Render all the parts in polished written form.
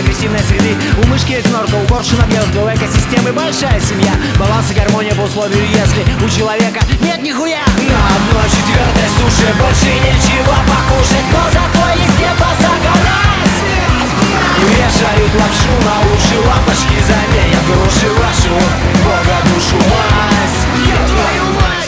агрессивной среды. У мышки есть норка, у коршуна гнездо, у экосистемы большая семья. Баланс и гармония по условию, если у человека нет нихуя. На 1/4 суши больше нечего покушать, но зато есть где позагорать. Вешают лапшу на уши, лампочки заменят груши вашу. Бога душу мать, я твою мать.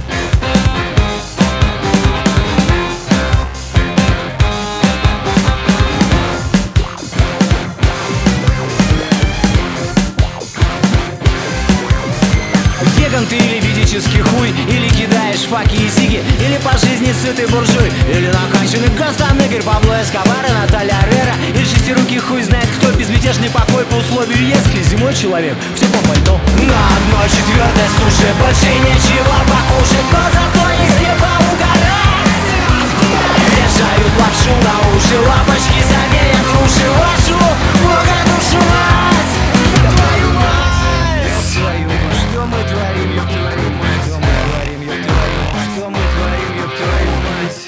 Веган ты или физический хуй, или кидаешь факи и сиги, или по жизни сытый буржуй, или накачанный гастонегер Пабло Эскобар и Наталья Арера, или шестирукий хуй знает кто, безмятежный покой по условию, если зимой человек все по пальто. На 1/4 суши больше нечего покушать, но зато есть где поугарать. Вешают лапшу на уши, лампочки заменят груши вашу. Бога душу мать, твою мать, твою мать. Что мы творим, ёб твою мать? Что мы творим, ёб твою мать? Что мы творим, ёб твою мать?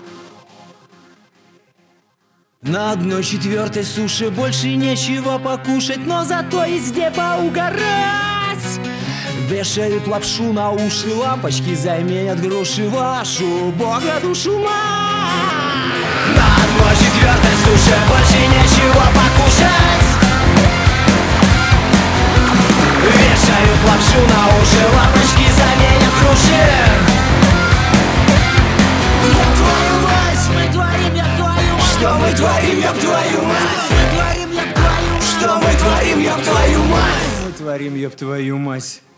На 1/4 суши больше нечего покушать, но зато есть где поугарать. Вешают лапшу на уши, лампочки заменят груши вашу. Бога душу мать. На 1/4 суши больше нечего покушать. Вешают лапшу на уши, лампочки заменят груши. Ёб твою мать, мы творим, ёб твою мать. Что мы творим, ёб твою мать? Что мы творим, ёб твою мать? Что мы творим, ёб твою мать? Мы творим, ёб твою мать.